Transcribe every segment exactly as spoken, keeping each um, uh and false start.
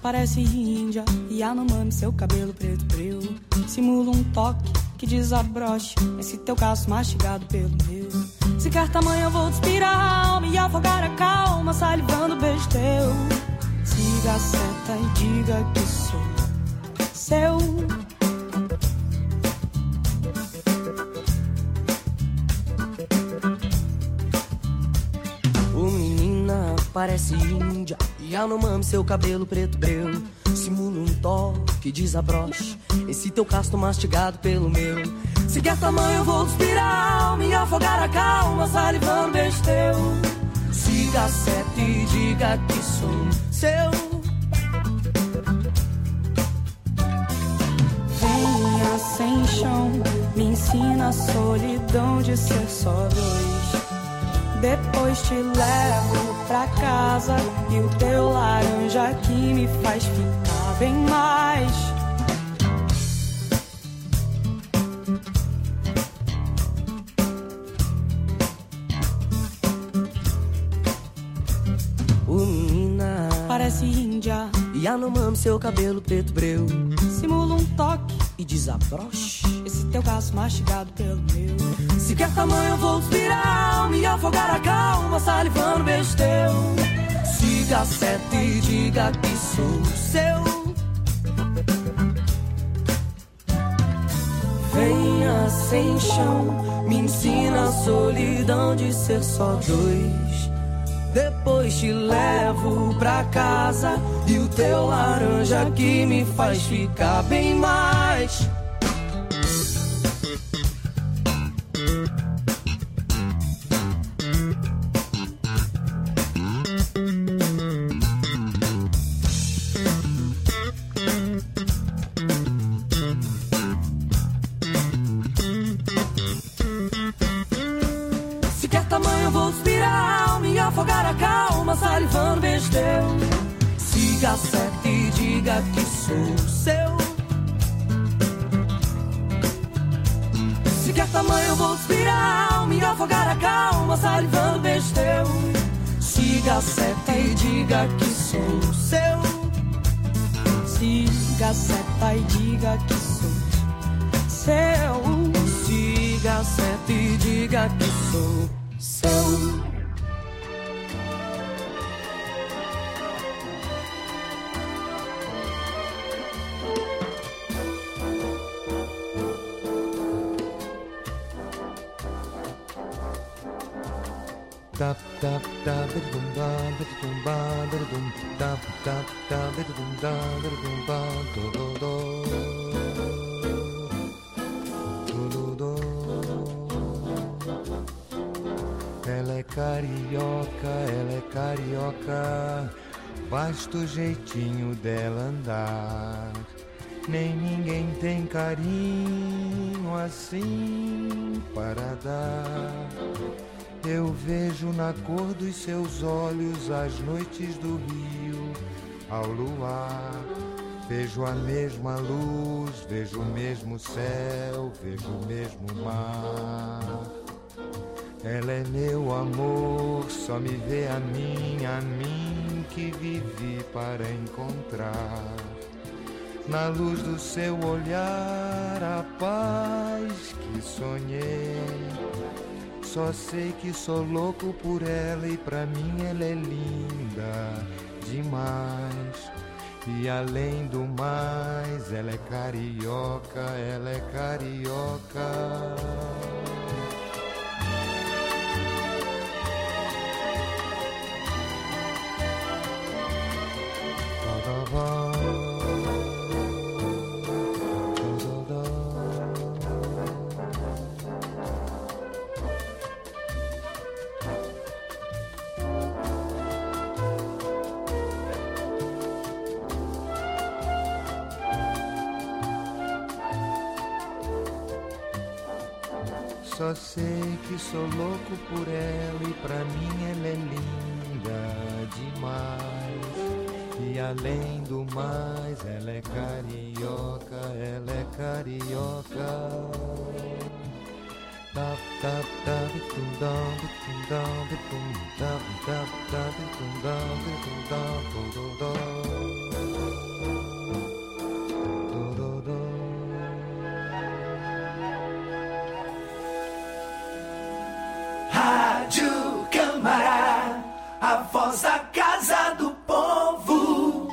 parece índia, Yanomami, seu cabelo preto breu. Simula um toque que desabroche esse teu caço mastigado pelo meu. Se quer tamanho eu vou despirar a alma e afogar a calma, salivando o beijo teu. Siga a seta e diga que sou seu. Ô menina, parece índia, Yanomami, seu cabelo preto breu. Simula um toque, desabroche esse teu casto mastigado pelo meu. Se quer tamanho eu vou despirar a alma e afogar a calma, salivando beijo teu. Siga a seta e diga que sou seu. Venha sem chão, me ensina a solidão de ser só dois. Depois te levo pra casa e o teu laranja que me faz ficar bem mais. Ô menina, parece índia, Yanomami, seu cabelo preto breu. Simula um toque e desabroche esse teu caço mastigado pelo meu. Se quer tamanho eu vou despirar a alma e afogar a calma, salivando beijo teu. Siga a seta e diga que sou seu. Venha sem chão, me ensina a solidão de ser só dois. Depois te levo pra casa e o teu laranja que me faz ficar bem mais. Se quer tamanho eu vou despirar a alma e afogar a calma, salivando beijo teu. Siga a seta e diga que sou seu. Se quer tamanho eu vou despirar a alma e afogar a calma, salivando beijo teu. Siga a seta e diga que sou seu. Siga a seta e diga que sou seu. Siga a seta e diga que sou seu. Tap tap tap dum ba dum ba dum tap tap tap dum da dum ba do do do do do. Ela é carioca, ela é carioca, basta o jeitinho dela andar. Nem ninguém tem carinho assim para dar. Eu vejo na cor dos seus olhos as noites do rio ao luar. Vejo a mesma luz, vejo o mesmo céu, vejo o mesmo mar. Ela é meu amor, só me vê a mim, a mim que vivi para encontrar. Na luz do seu olhar, a paz que sonhei. Só sei que sou louco por ela e pra mim ela é linda demais. E além do mais, ela é carioca, ela é carioca. Só sei que sou louco por ela e pra mim ela é linda demais. E além do mais, ela é carioca, ela é carioca. Rádio Câmara, a voz da Casa do Povo.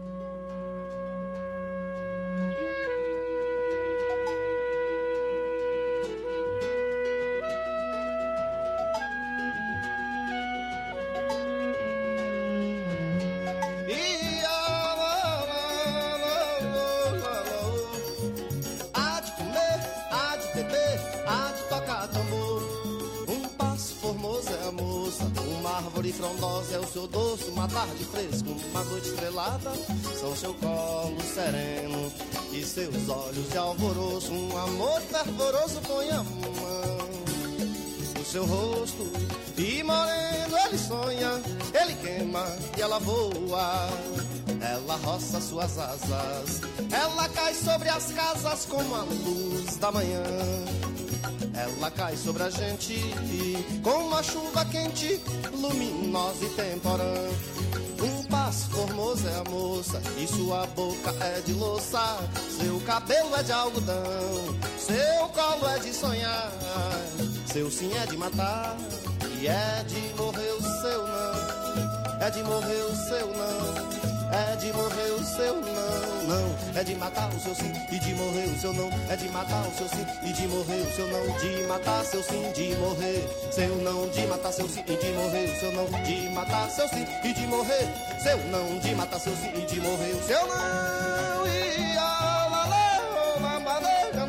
Há de comer, há de beber, há de tocar tambor. Um passo formoso é a moça, uma árvore frondosa é o seu doce, uma tarde fresca, uma noite estrelada são seu colo sereno e seus olhos de alvoroço. Um amor fervoroso põe a mão no seu rosto e moreno ele sonha, ele queima e ela voa. Ela roça suas asas, ela cai sobre as casas como a luz da manhã. Ela cai sobre a gente com uma chuva quente, luminosa e temporã. Um passo formoso é a moça e sua boca é de louça. Seu cabelo é de algodão, seu colo é de sonhar. Seu sim é de matar e é de morrer o seu não. É de morrer o seu não. É de morrer o seu não, não. É de matar o seu sim e de morrer o seu não. É de matar o seu sim e de morrer o seu não. De matar seu sim, de morrer seu não. De matar seu sim e de morrer o seu não. De matar seu sim e de morrer seu não. De matar seu sim e de morrer o seu não. E a la la la maneira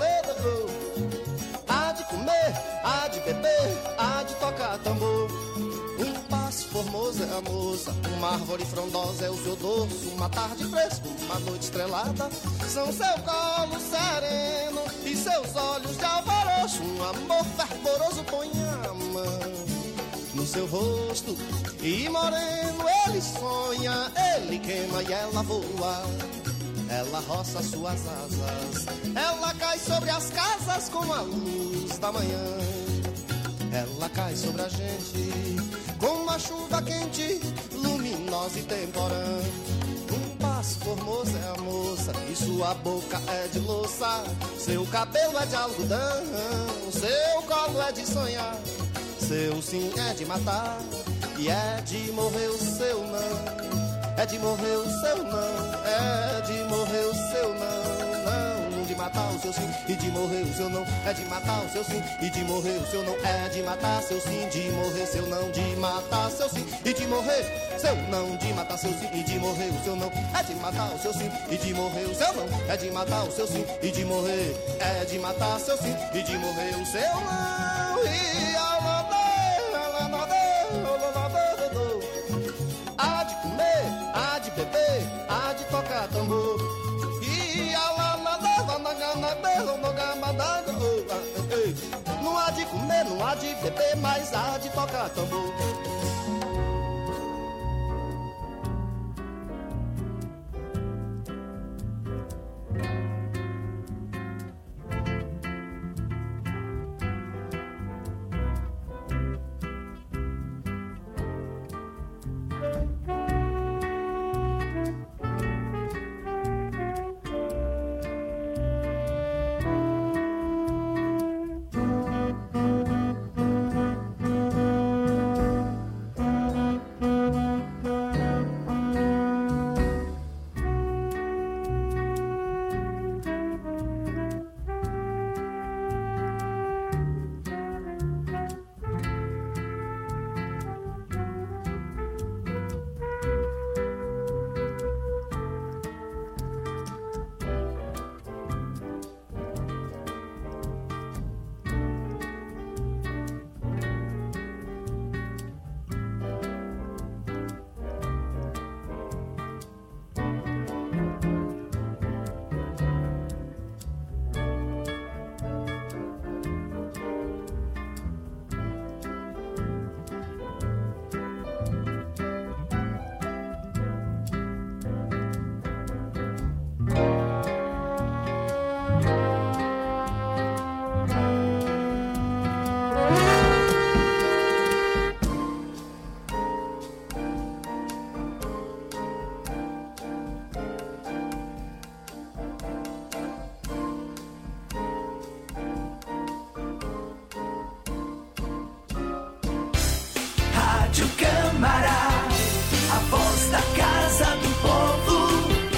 no há de comer, há de beber, há de tocar tambor. Formosa é a moça, uma árvore frondosa é o seu dorso, uma tarde fresca, uma noite estrelada são seu colo sereno e seus olhos de alvoroço. Um amor fervoroso põe a mão no seu rosto e moreno ele sonha, ele queima e ela voa. Ela roça suas asas, ela cai sobre as casas com a luz da manhã. Ela cai sobre a gente com uma chuva quente, luminosa e temporã. Um passo formoso é a moça e sua boca é de louça. Seu cabelo é de algodão, seu colo é de sonhar. Seu sim é de matar e é de morrer o seu não. É de morrer o seu não, é de morrer o seu não, não. De matar o seu sim e de morrer o seu não. É de matar o seu sim e de morrer o seu não. É de matar seu sim, de morrer seu não. De matar seu sim e de morrer seu não. De matar seu sim e de morrer o seu não. É de matar o seu sim e de morrer o seu não. É de matar o seu sim e de morrer. É de matar seu sim e de morrer o seu não. E a há de comer, há de beber, há de tocar tambor. E a la la la não há de comer, não há de beber, mas há de tocar tambor. Rádio Câmara, a voz da Casa do Povo.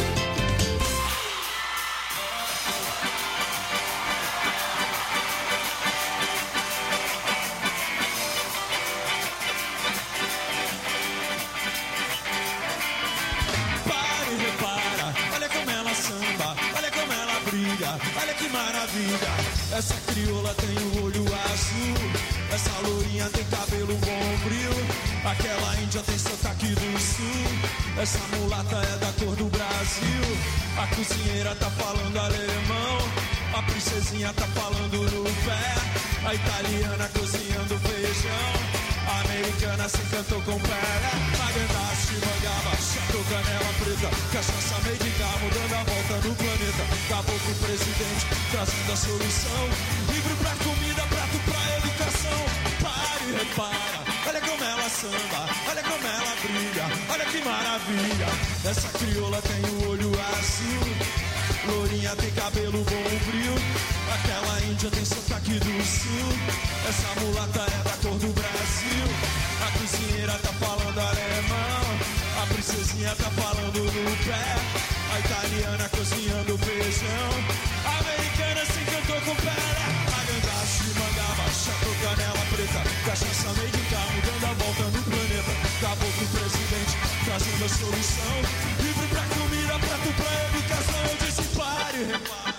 Para e repara, olha como ela samba, olha como ela brilha, olha que maravilha. Essa crioula tem o olho azul, essa lourinha tem cabelo bombril, aquela índia tem sotaque do sul, essa mulata é da cor do Brasil. A cozinheira tá falando alemão, a princesinha tá falando no pé, a italiana cozinhando feijão, a americana se encantou com pera, a gandache, mangaba, chato, canela preta, cachaça, medica, mudando a volta no planeta, caboclo presidente, trazendo a solução, livro pra comida, prato pra educação. Pare e repara, olha como ela samba, olha como ela brilha, olha que maravilha. Essa crioula tem o olho azul, lourinha tem cabelo bombril, aquela índia tem sotaque do sul, essa mulata é da cor do Brasil. A cozinheira tá falando alemão, a princesinha tá falando no pé, a italiana cozinhando feijão, a americana se encantou com pera, a gandache, mangaba, chato, canela preta, cachaça, medica, mudando a volta no planeta, caboclo presidente, trazendo a solução, livro pra comida, prato pra educação. Eu disse pare e repare.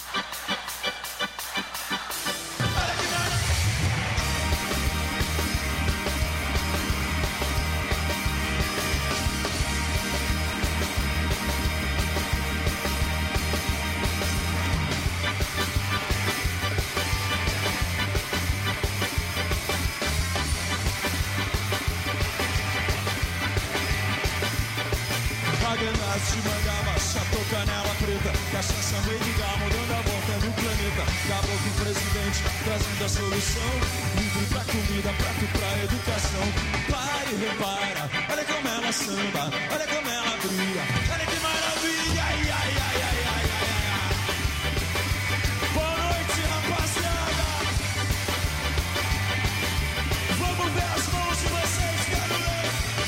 Gandache, mangaba, chato, canela preta, cachaça, medica, mudando a volta no planeta, caboclo presidente, trazendo a solução, livro pra comida, prato pra educação. Pare e repara, olha como ela samba, olha como ela brilha, olha que maravilha, ai, ai, ai, ai, ai, ai, ai. Boa noite, rapaziada. Vamos ver as mãos de vocês, quero ver.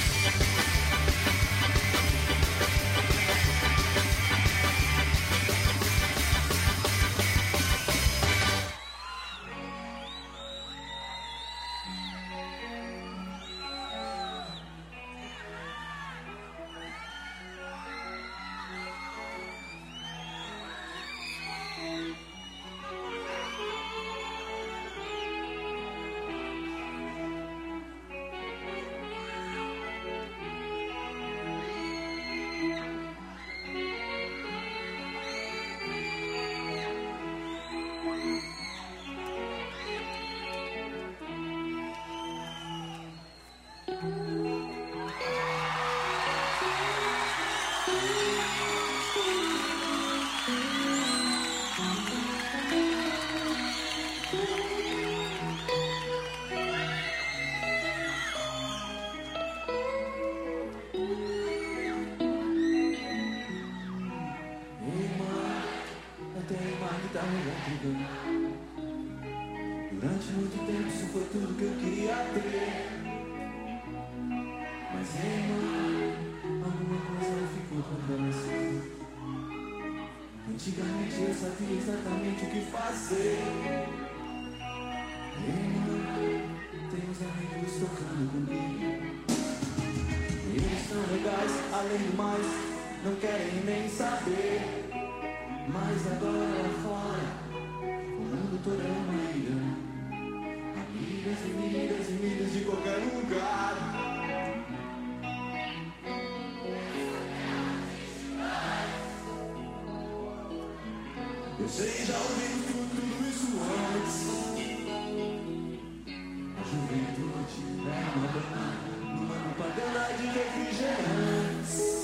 Durante muito tempo isso foi tudo que eu queria ter. Mas ei, mãe, alguma coisa ficou pra você. Antigamente eu sabia exatamente o que fazer. Ei, mãe, tem uns amigos tocando comigo. Eles são legais, além do mais, não querem nem saber. Mas agora lá fora, o mundo todo é uma ilha. Amigas e milhas e milhas de qualquer lugar. Eu sei, já ouvi tudo, tudo isso antes. A juventude é uma banda, uma propaganda de refrigerantes.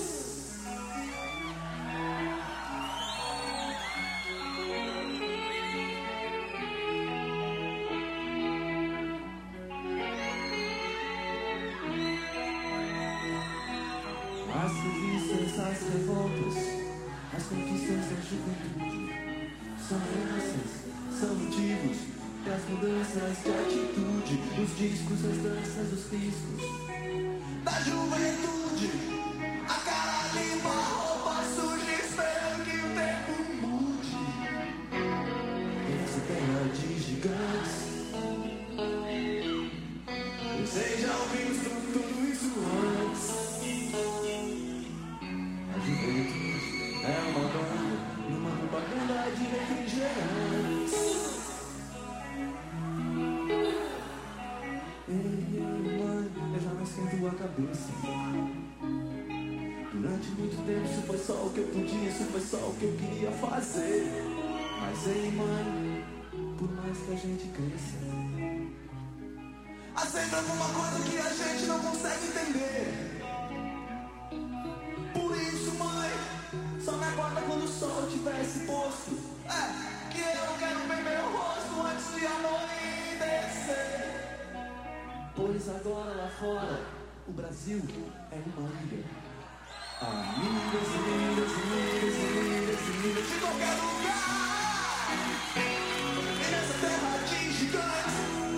As revistas, as revoltas, as conquistas da juventude são heranças, são motivos das mudanças de atitude. Os discos, as danças, os riscos da juventude, a cara limpa, a roupa suja, espero que o tempo mude. Essa terra de gigantes, eu sei, já ouvimos tudo, tudo isso antes. A juventude é uma banda numa propaganda de refrigerantes. Eu já não esquento a cabeça. Durante muito tempo isso foi só o que eu podia, isso foi só o que eu queria fazer. Mas ei, mãe, por mais que a gente cresça, há sempre alguma coisa que a gente não consegue entender. Por isso, mãe, só me acorda quando o sol tivesse posto. É, que eu quero ver meu rosto antes de anoitecer. Pois agora lá fora, o Brasil é uma ilha. Amigas, amigas, amigas, amigas, amigas de qualquer lugar. E nessa terra de gigantes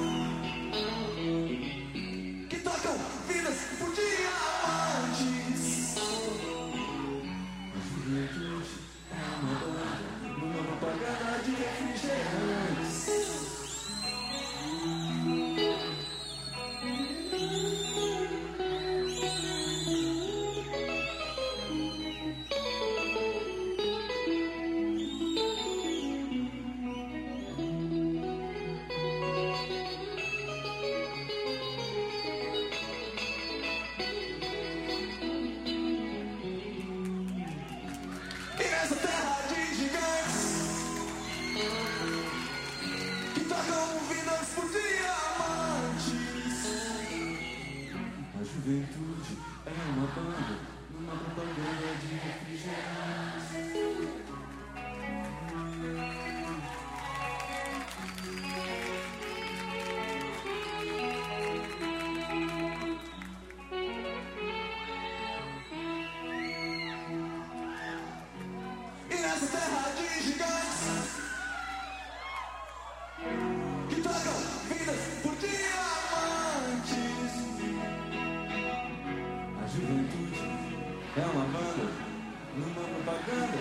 que tocam vidas por diamantes. A juventude é uma banda numa propaganda de refrigerantes. Juventude é uma banda numa propaganda de refrigerantes. E nessa terra de gigantes que tocam vidas por diamantes. A juventude é uma banda numa propaganda.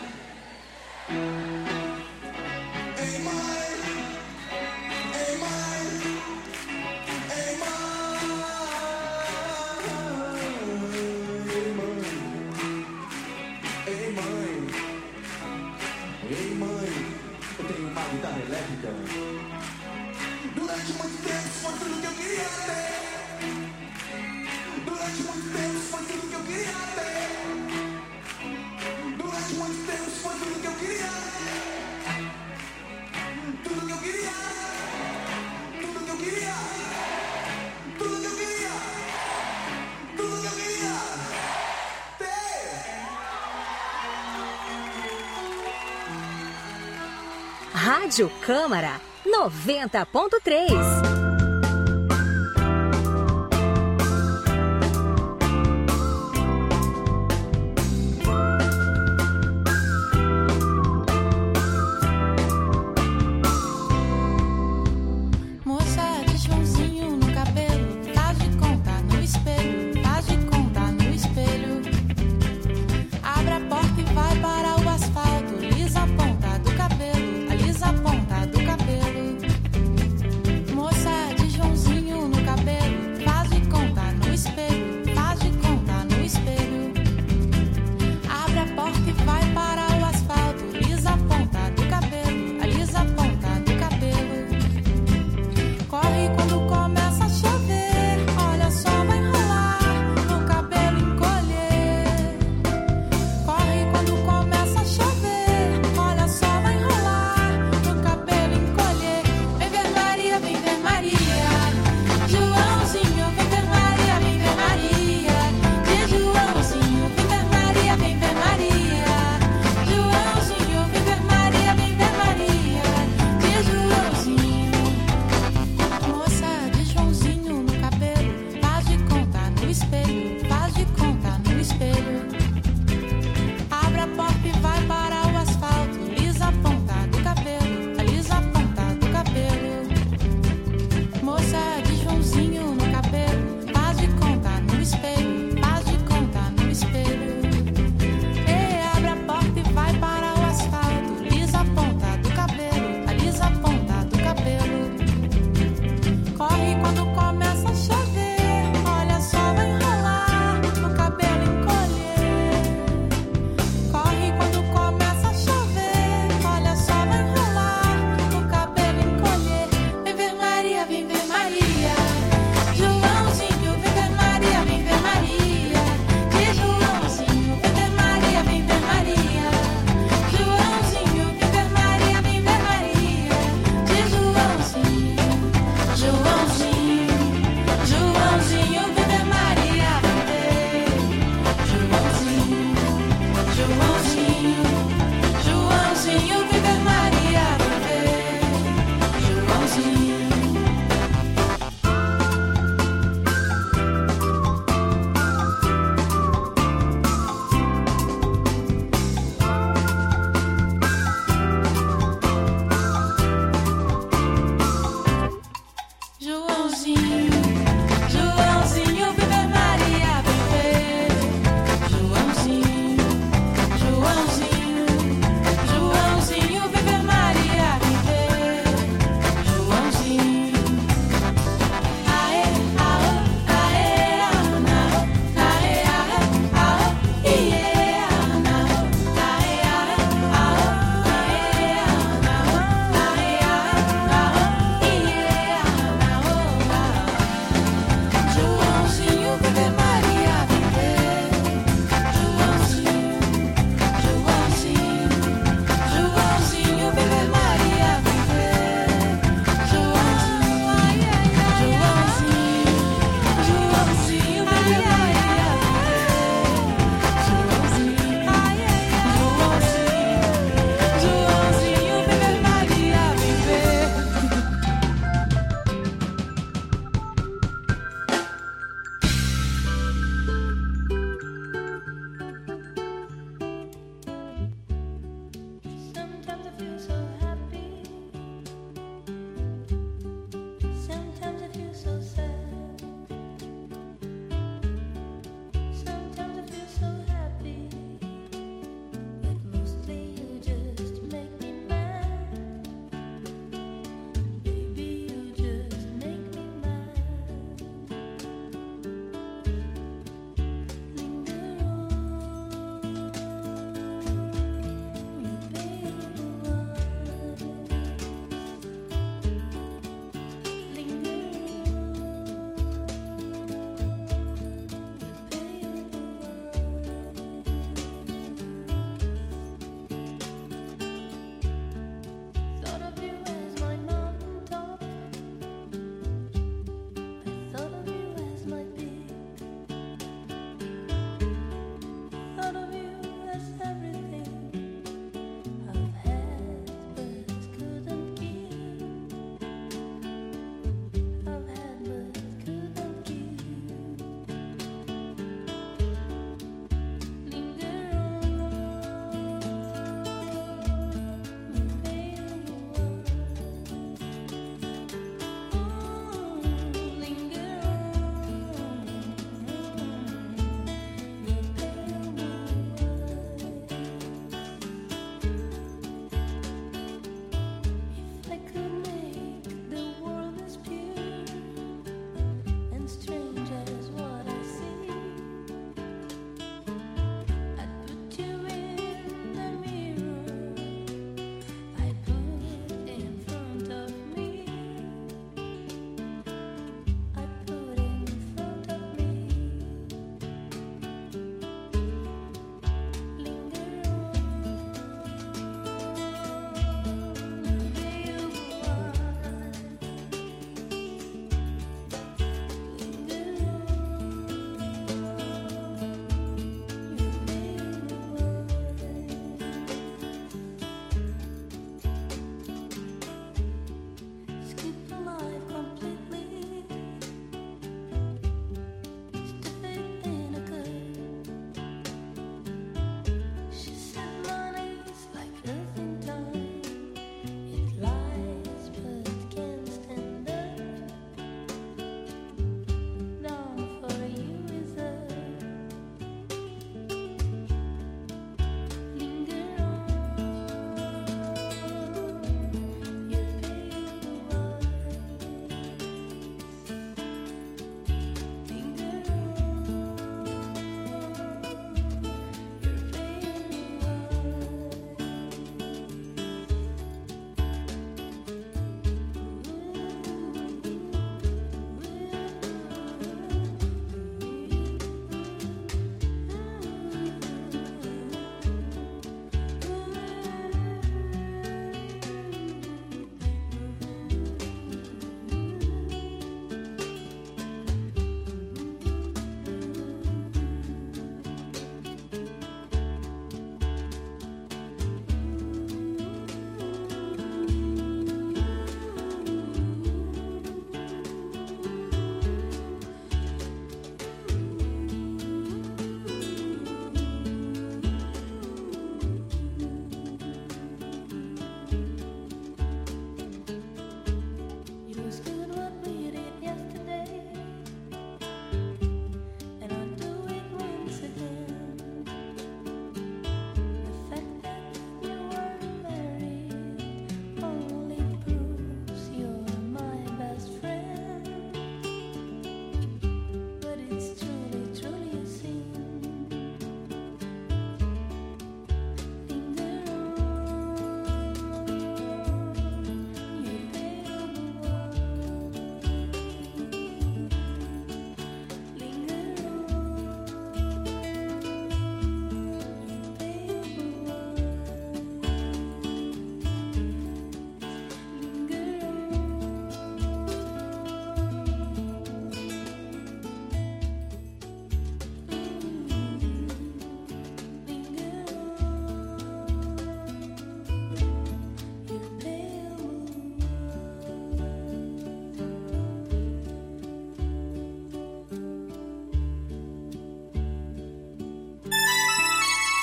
Ei, mãe, ei, mãe, ei, mãe, ei, mãe, ei, mãe, eu tenho uma guitarra elétrica. Durante muito tempo foi tudo que eu queria ter. Durante muito tempo foi tudo que eu queria ter. Durante muito tempo foi tudo que eu queria. Tudo que eu queria. Tudo que eu queria. Tudo que eu queria. Tudo que eu queria ter. Rádio Câmara noventa ponto três. Moça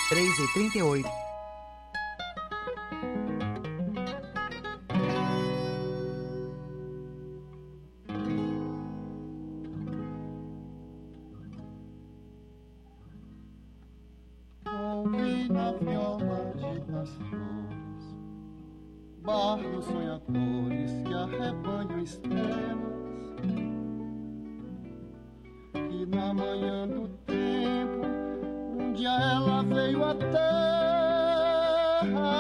três e trinta e oito. Ouvi na viola de das flores, bardos sonhadores que arrebanham estrelas, que na manhã do tempo um dia ela veio à terra,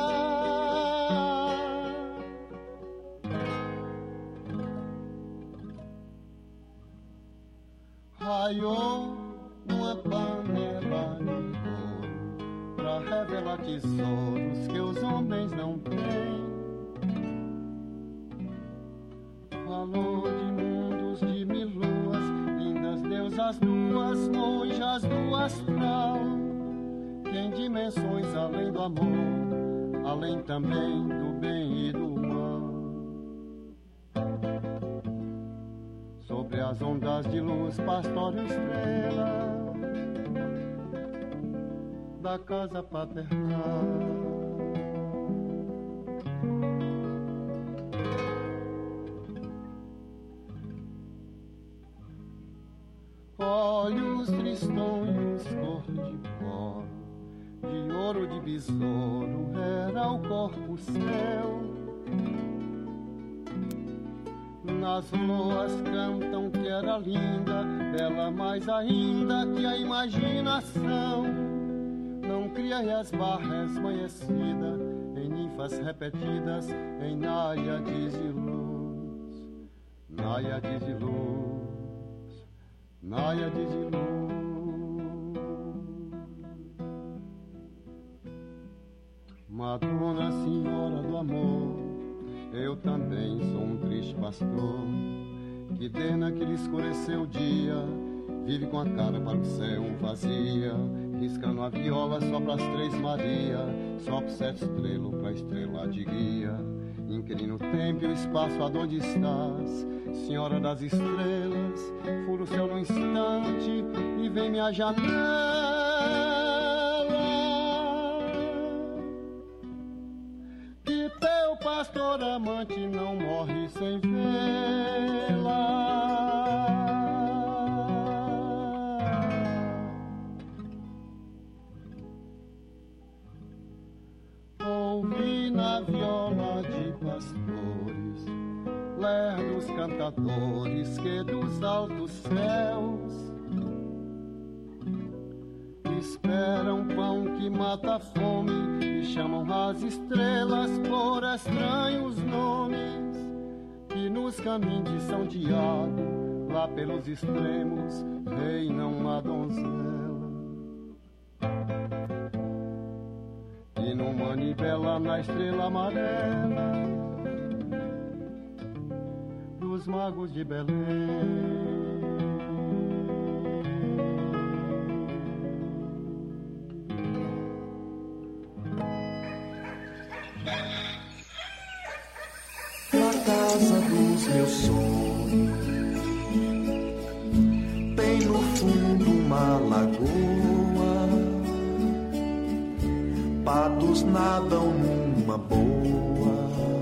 raiou numa panela de ouro pra revelar tesouros que os homens não têm. Falou de mundos de mil luas, lindas deusas nuas, nojas do astral, que em dimensões além do amor, além também do bem e do mal. Sobre as ondas de luz, pastório estrela da casa paternal. Olhos tristonhos, cor de couro, de ouro de besouro, era o corpo céu. Nas loas cantam que era linda, bela mais ainda que a imaginação. Não criei as barras amanhecida, em ninfas repetidas, em náiades de luz, náiades de luz, náiades de luz. Madonna Senhora do Amor, eu também sou um triste pastor, que desde naquele escureceu o dia, vive com a cara para o céu vazia, riscando a viola só pras três Maria, só pro sete estrelo pra estrela de guia. Inclina o tempo e o espaço aonde estás, Senhora das estrelas, fura o céu num instante e vem minha janela. Que teu pastor amante não morre sem vê-la. Ouvi na viola de pastores, lerdos cantadores que dos altos céus esperam pão que mata a fome e chamam as estrelas por estranhos nomes, que nos caminhos de São Diago, lá pelos extremos, reina uma donzela. E no manivela na estrela amarela dos magos de Belém. Na casa dos meus sonhos, bem no fundo uma lagoa, patos nadam numa boa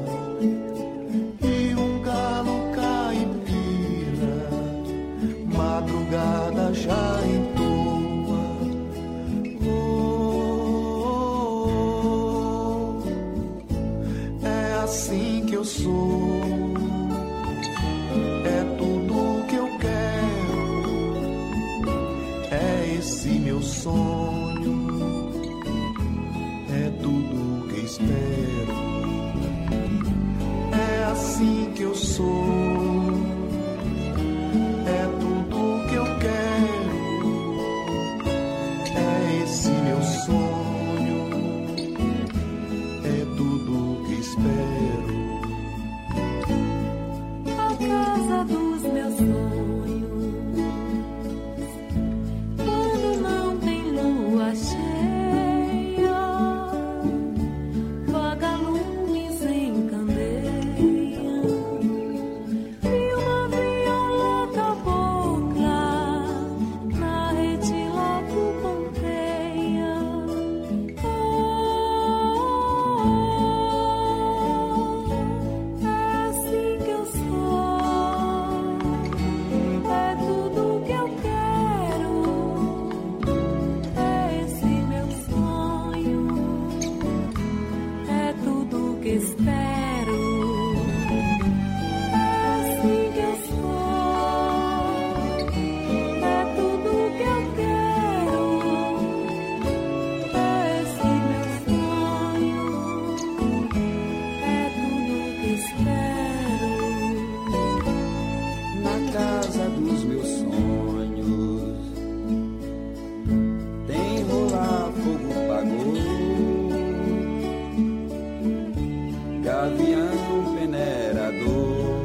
e um galo caipira, madrugada já entoa. Oh, oh, oh, é assim que eu sou, é tudo que eu quero, é esse meu sonho, é tudo que espero, é assim que eu sou, é tudo que eu quero, é esse meu sonho, é tudo que espero. A casa dos meus sonhos, quando não tem lua cheia, vagalumes em candeia, casa dos meus sonhos. Tem rolar, fogo pagou, gavião peneirador,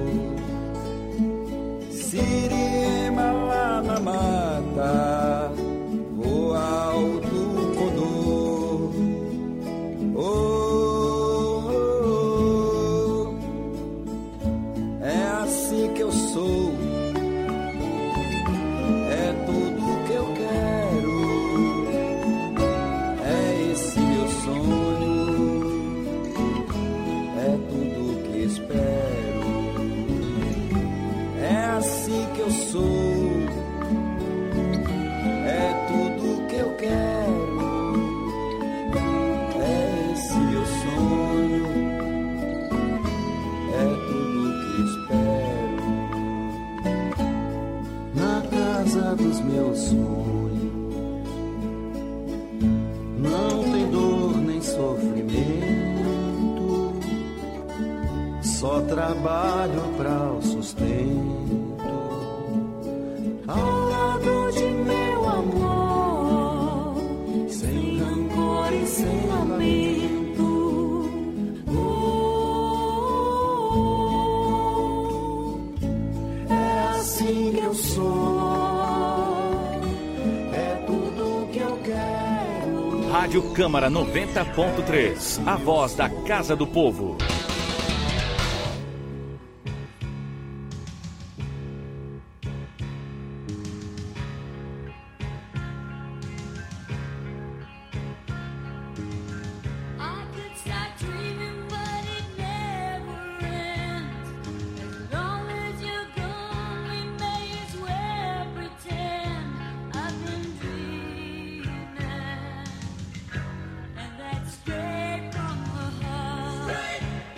siriema lá na mata, voa alto condor. Oh, oh, oh, é assim que eu sou, é tudo que eu quero, é esse meu sonho, é tudo que espero, é assim que eu sou, é tudo que eu quero, é esse meu sonho, é tudo que espero. Na casa dos meus sonhos não tem dor nem sofrimento, só trabalho pra o sustento. Ao lado de meu amor, sem rancor e sem lamento. Oh, é assim que eu sou, é tudo que eu quero. Rádio Câmara noventa ponto três, a voz da Casa do Povo. Straight from the heart.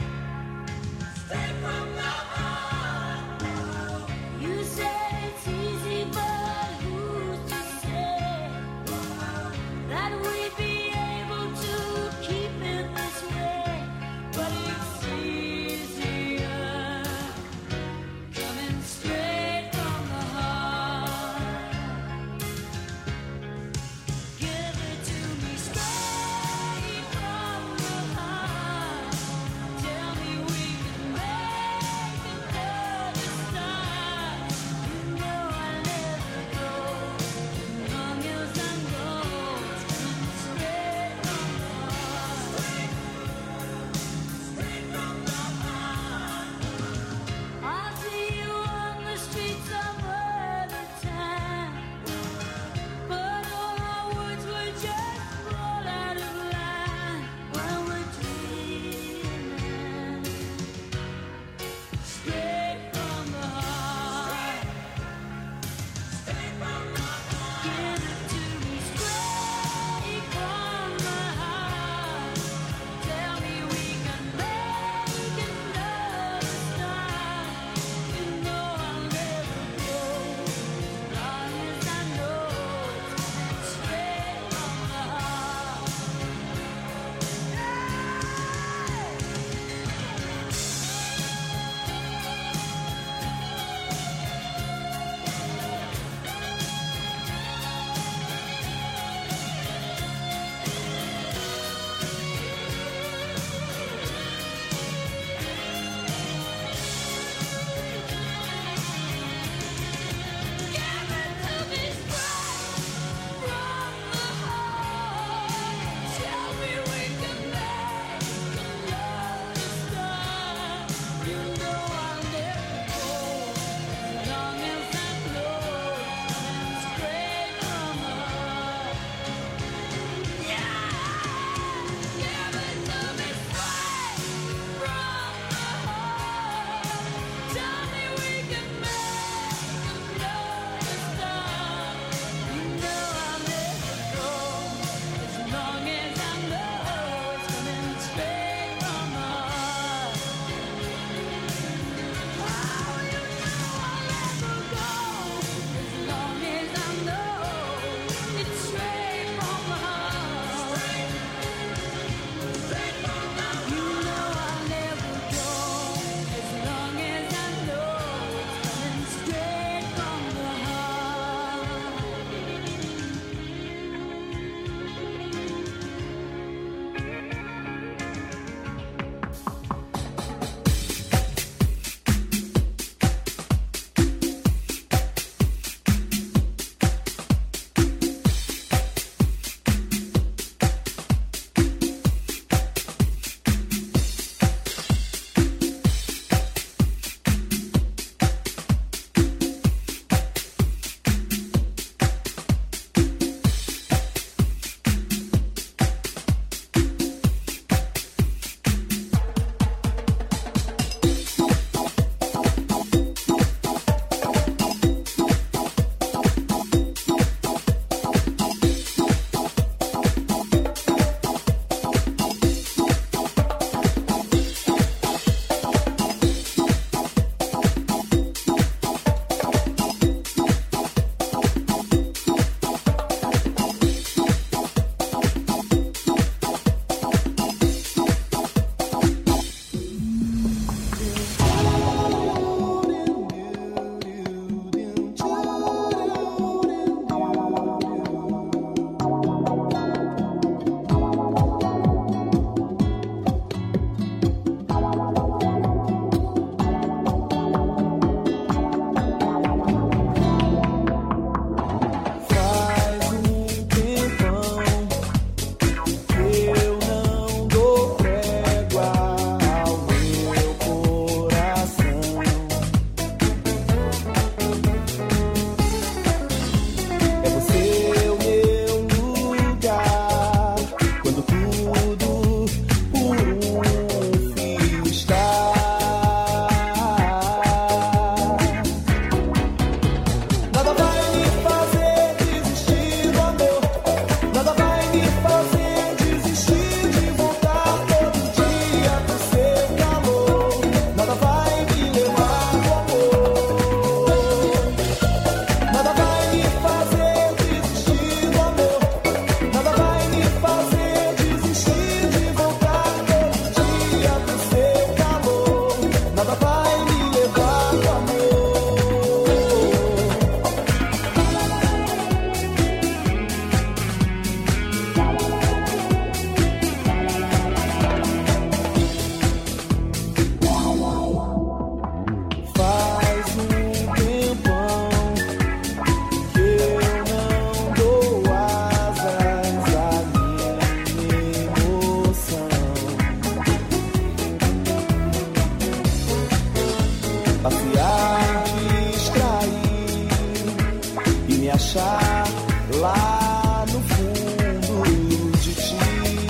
me achar lá no fundo de ti.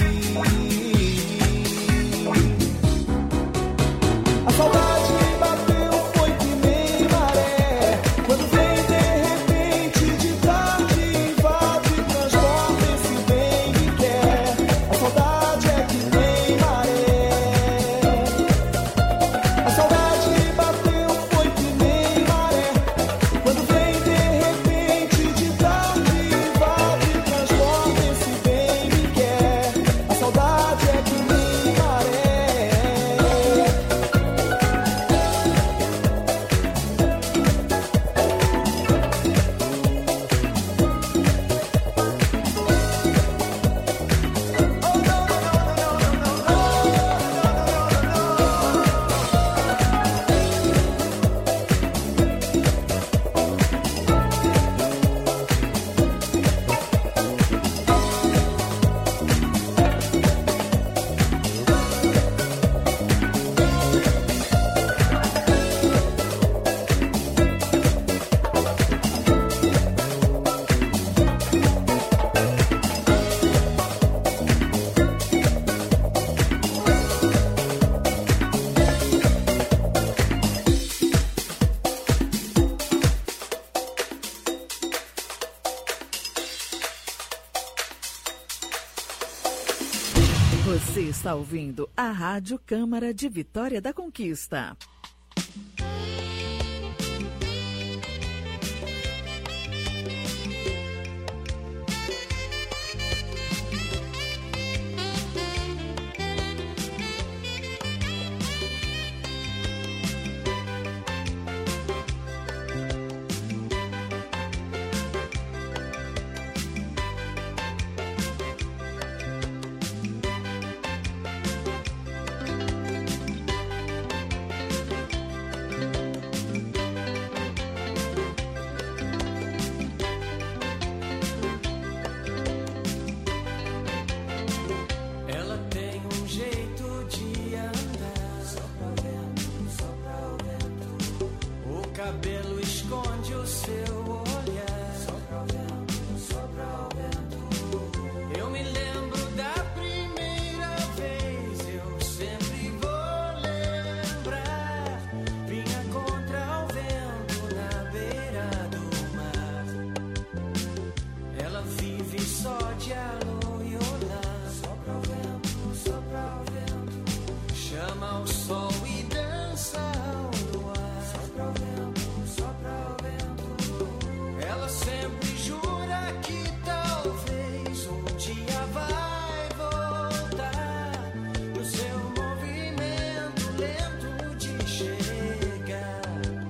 A saudade bateu, foi que nem maré, quando vem de repente de tarde, invade e transforma esse bem que quer. A saudade é que nem maré. A saudade bateu, foi que nem maré, quando vem de repente de tarde, invade e transforma esse bem que quer. A saudade é que nem maré. Você está ouvindo a Rádio Câmara de Vitória da Conquista. Ela tem um jeito de andar, só pra o vento, só pra o vento. O cabelo esconde o seu olhar, só pra o vento, só pra o vento. Eu me lembro da primeira vez, eu sempre vou lembrar. Vinha contra o vento na beira do mar. Ela vive só de alô e olá, só pra o vento, só pra o vento. Chama o sol e dança ao luar, só pra o vento, só pra o vento. Ela sempre jura que talvez um dia vai voltar, no seu movimento lento de chegar.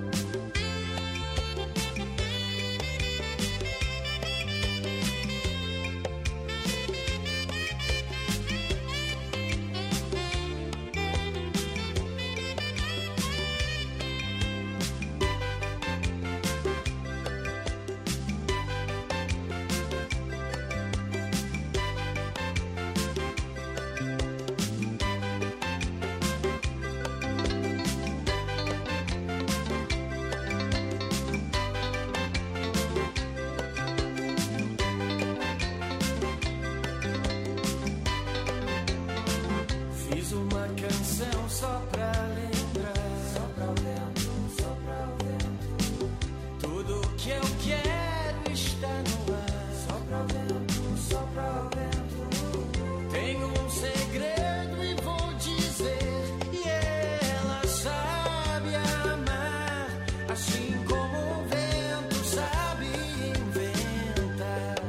Fiz uma canção só pra lembrar, só pra o vento, só pra o vento. Tudo que eu quero está no ar, só pra o vento, só pra o vento. Tenho um segredo e vou dizer, e ela sabe amar, assim como o vento sabe inventar.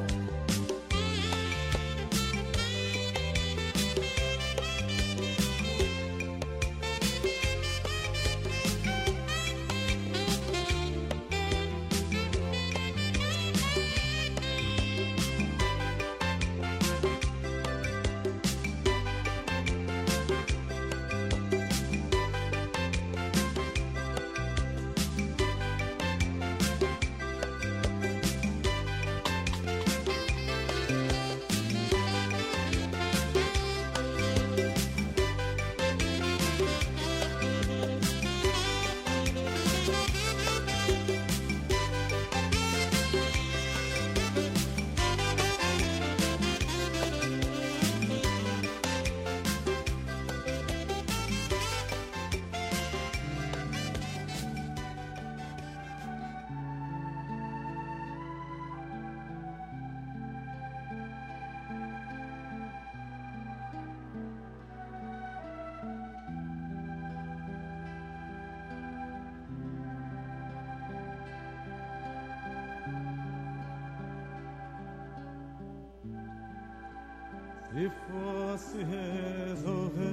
Se fosse resolver,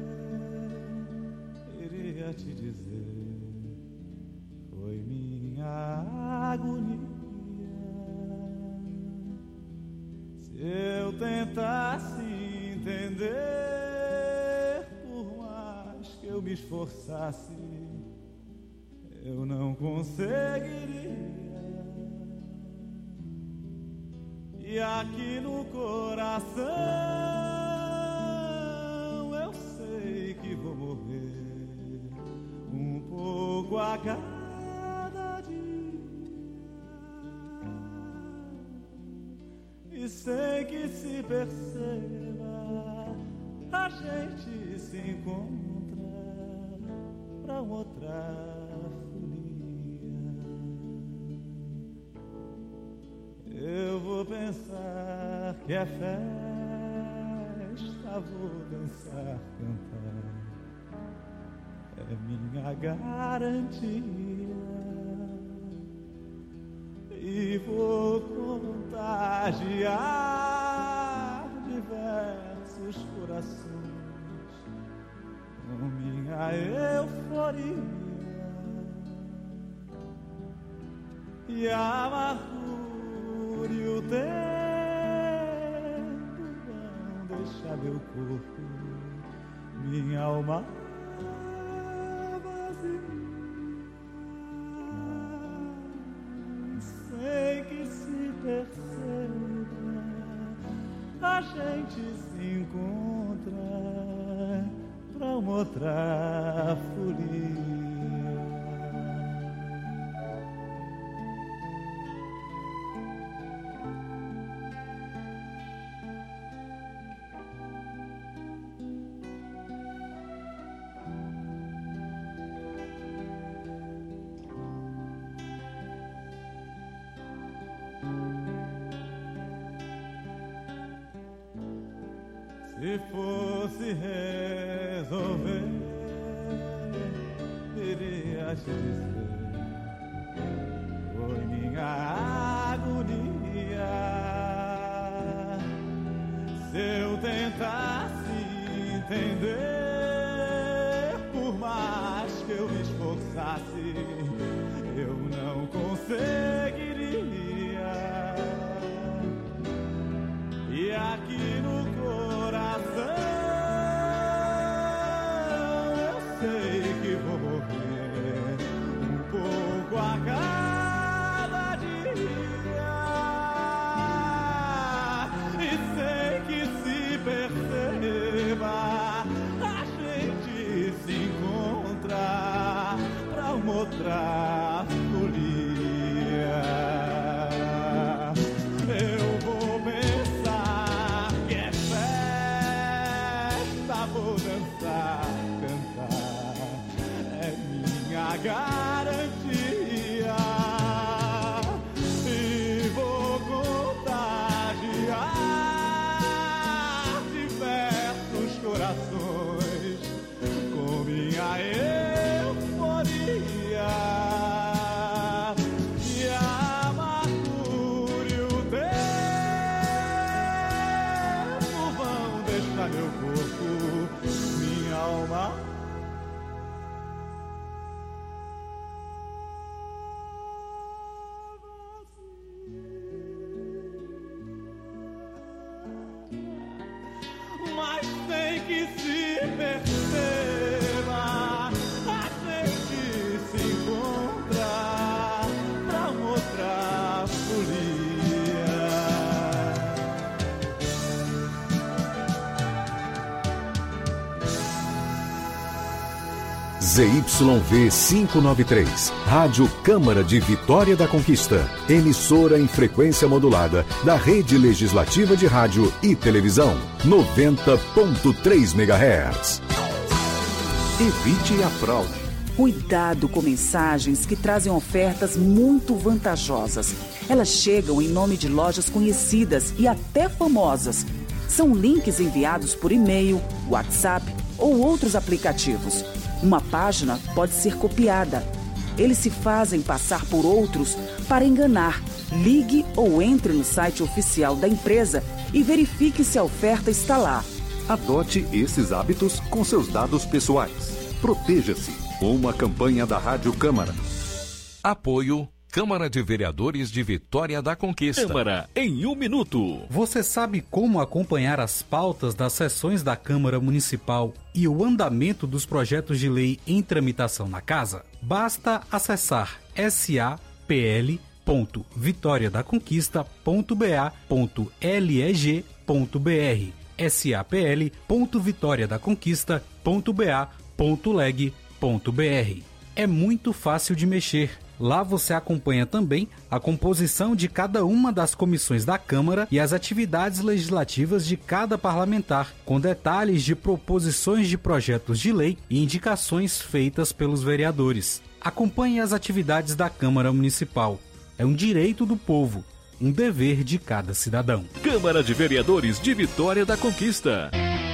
iria te dizer, foi minha agonia. Se eu tentasse entender, por mais que eu me esforçasse, eu não conseguiria. E aqui no coração eu sei que vou morrer um pouco a cada dia. E sem que se perceba, a gente se encontra pra outra. Eu vou pensar que é festa, vou dançar, cantar, é minha garantia. E vou contagiar diversos corações com minha euforia. E a amargura e o tempo vão deixar meu corpo, minha alma vazia. Sem que se perceba, a gente se encontra pra uma outra folia. Se fosse resolver, iria te dizer, foi minha agonia. Se eu tentasse entender, por mais que eu me esforçasse, eu não conseguiria. E aqui no coração eu sei que vou morrer um pouco a cada dia. E sem que se perceba, a gente se encontra pra uma outra folia. Eu vou pensar que é festa, vou dançar, cantar, é minha garantia. E vou contagiar diversos corações com minha euforia. E a amargura e o tempo vão deixar meu corpo, minha alma mas tem que se perceba, a gente se encontra pra uma outra folia. Z Y V quinhentos e noventa e três, Rádio Câmara de Vitória da Conquista, emissora em frequência modulada da Rede Legislativa de Rádio e Televisão, noventa ponto três megahertz. Evite a fraude. Cuidado com mensagens que trazem ofertas muito vantajosas. Elas chegam em nome de lojas conhecidas e até famosas. São links enviados por e-mail, WhatsApp ou outros aplicativos. Uma página pode ser copiada. Eles se fazem passar por outros para enganar. Ligue ou entre no site oficial da empresa e verifique se a oferta está lá. Adote esses hábitos com seus dados pessoais. Proteja-se. Uma campanha da Rádio Câmara. Apoio Câmara de Vereadores de Vitória da Conquista. Câmara em um minuto. Você sabe como acompanhar as pautas das sessões da Câmara Municipal e o andamento dos projetos de lei em tramitação na casa? Basta acessar sapl ponto vitória da conquista ponto ba ponto leg ponto br, sapl ponto vitória da conquista ponto ba ponto leg ponto br. É muito fácil de mexer. Lá você acompanha também a composição de cada uma das comissões da Câmara e as atividades legislativas de cada parlamentar, com detalhes de proposições de projetos de lei e indicações feitas pelos vereadores. Acompanhe as atividades da Câmara Municipal. É um direito do povo, um dever de cada cidadão. Câmara de Vereadores de Vitória da Conquista.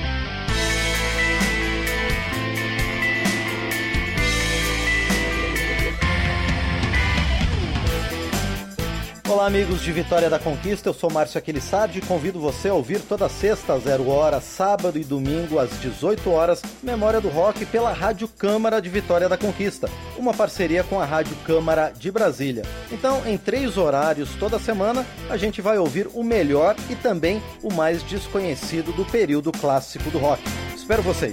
Olá, amigos de Vitória da Conquista, eu sou Márcio Aquilissardi e convido você a ouvir toda sexta às zero hora, sábado e domingo às dezoito horas, Memória do Rock pela Rádio Câmara de Vitória da Conquista, uma parceria com a Rádio Câmara de Brasília. Então, em três horários toda semana, a gente vai ouvir o melhor e também o mais desconhecido do período clássico do rock. Espero vocês!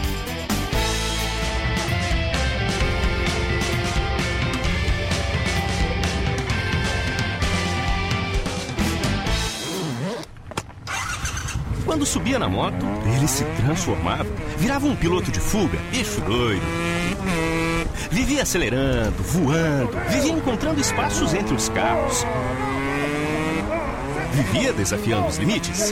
Quando subia na moto, ele se transformava, virava um piloto de fuga, bicho doido. Vivia acelerando, voando, vivia encontrando espaços entre os carros. Vivia desafiando os limites.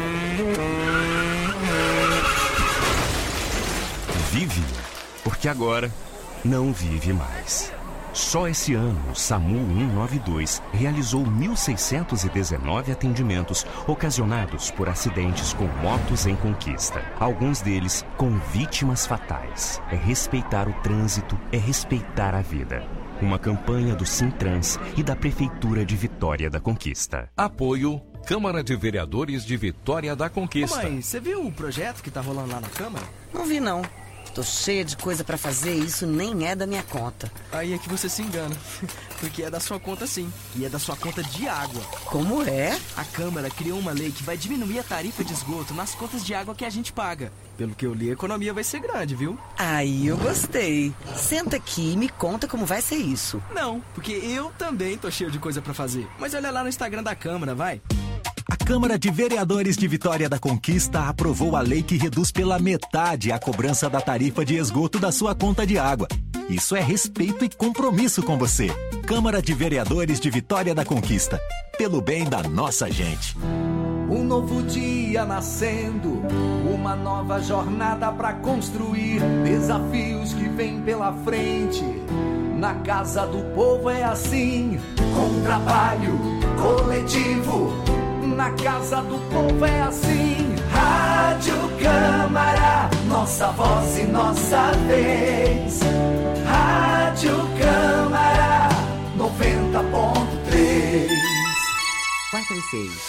Vive, porque agora não vive mais. Só esse ano, o SAMU cento e noventa e dois realizou mil seiscentos e dezenove atendimentos ocasionados por acidentes com motos em conquista. Alguns deles com vítimas fatais. É respeitar o trânsito, é respeitar a vida. Uma campanha do Sintrans e da Prefeitura de Vitória da Conquista. Apoio Câmara de Vereadores de Vitória da Conquista. Ô mãe, você viu o projeto que tá rolando lá na Câmara? Não vi, não. Tô cheia de coisa pra fazer e isso nem é da minha conta. Aí é que você se engana, porque é da sua conta sim, e é da sua conta de água. Como é? A Câmara criou uma lei que vai diminuir a tarifa de esgoto nas contas de água que a gente paga. Pelo que eu li, a economia vai ser grande, viu? Aí eu gostei. Senta aqui e me conta como vai ser isso. Não, porque eu também tô cheio de coisa pra fazer. Mas olha lá no Instagram da Câmara, vai. A Câmara de Vereadores de Vitória da Conquista aprovou a lei que reduz pela metade a cobrança da tarifa de esgoto da sua conta de água. Isso é respeito e compromisso com você. Câmara de Vereadores de Vitória da Conquista. Pelo bem da nossa gente. Um novo dia nascendo, uma nova jornada pra construir, desafios que vêm pela frente. Na Casa do Povo é assim, com trabalho coletivo. Na Casa do Povo é assim. Rádio Câmara, nossa voz e nossa vez. Rádio Câmara, noventa ponto três. Quarta e seis.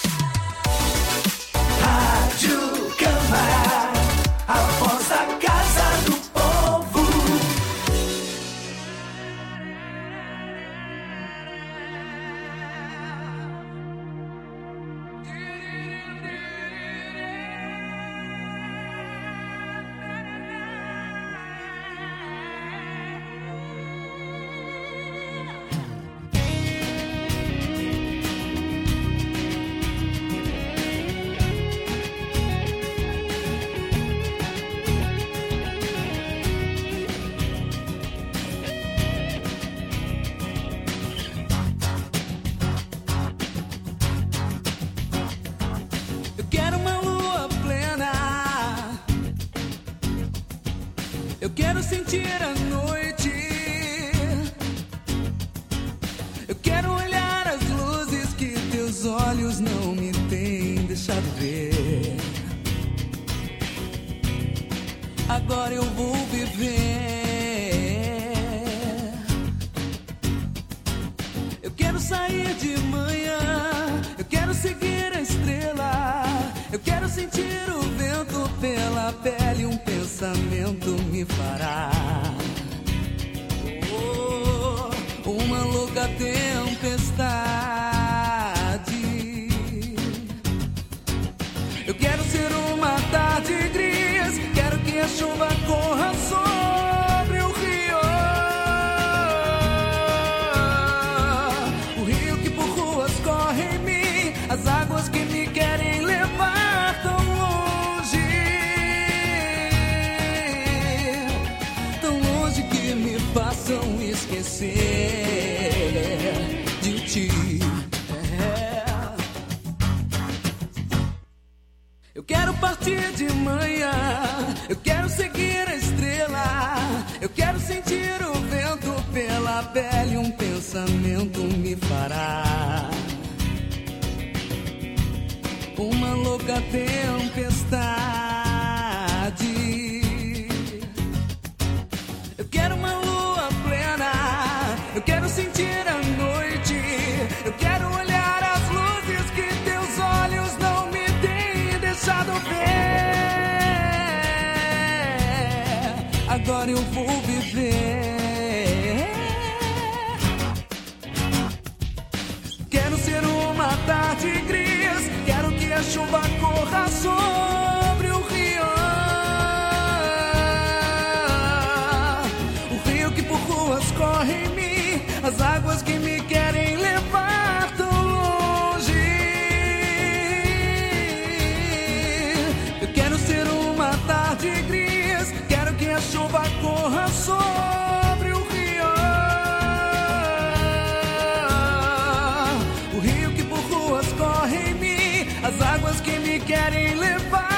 Rádio Câmara, a voz da Casa do Povo. Eu quero sentir a noite. Eu quero olhar as luzes que teus olhos não me têm deixado ver. Agora eu vou viver. Eu quero sair de manhã. Eu quero seguir a estrela. sentir o vento pela pele, um pensamento me fará. Oh, uma louca tempestade. Eu quero ser uma tarde gris, quero que a chuva corra sobre o rio. O rio que por ruas corre em mim, as águas que me querem levar tão longe, tão longe que me façam esquecer de ti. Eu quero partir de manhã, eu quero seguir a estrela, eu quero sentir o vento pela pele, um pensamento me fará. Uma louca tempestade. Eu quero uma lua plena, eu quero sentir a noite, eu quero olhar as luzes que teus olhos não me têm deixado ver. Agora eu vou viver. Quero ser uma tarde gris, quero que a chuva corra sobre o rio. O rio que por ruas corre em mim, as águas que me querem levar tão longe. Eu quero ser uma tarde gris, quero que a chuva corra sobre o rio. O rio que por ruas corre em mim, as águas que me querem levar